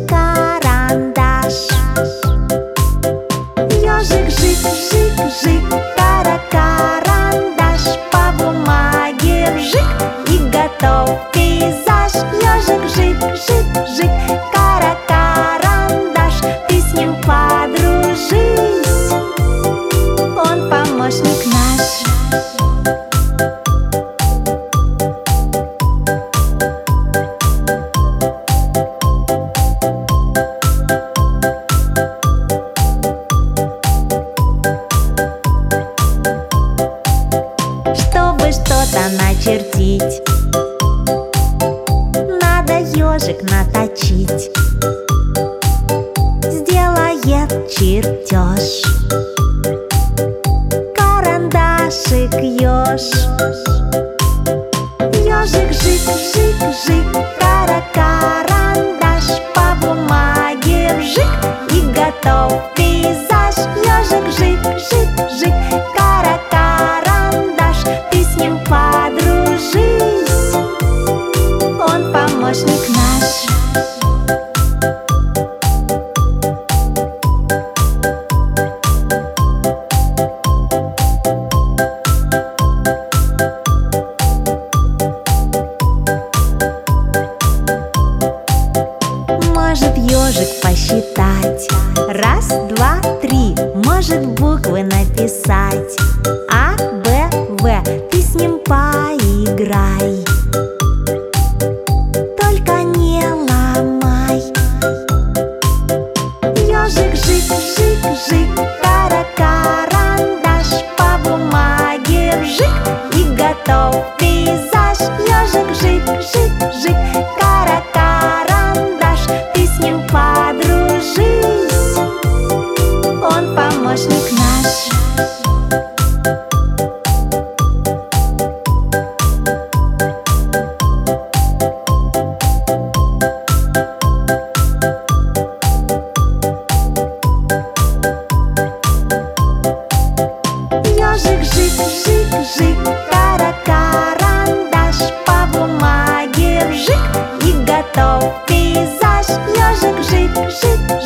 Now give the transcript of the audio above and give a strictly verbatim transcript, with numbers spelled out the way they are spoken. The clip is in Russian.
карандаш. Ёжик, жик, жик, жик, кара, карандаш. По бумаге вжик, и готов пейзаж. Ёжик, жик, жик, жик, кара, карандаш. Ты с ним подружись, он помощник наш. Чтобы что-то начертить, надо ежик наточить. Сделает чертеж карандашик еж. Ежик, жик, жик, жик, кара, карандаш. По бумаге вжик, и готов пейзаж. Ежик, жик, жик, жик, кара, карандаш. Ты с ним подружись, он помощник наш. Может ежик посчитать, раз, два, три. Может буквы написать, А, Б, В. Ты с ним поиграй, только не ломай. Ежик, жик, жик, жик, кара, карандаш. По бумаге вжик, и готов пейзаж. Ежик, жик, жик, жик, кара, карандаш. Ты с ним подружись, он помощник наш. Ежик, жик, жик, жик, кара, карандаш. По бумаге вжик, и готов пейзаж. Ежик, жик, жик,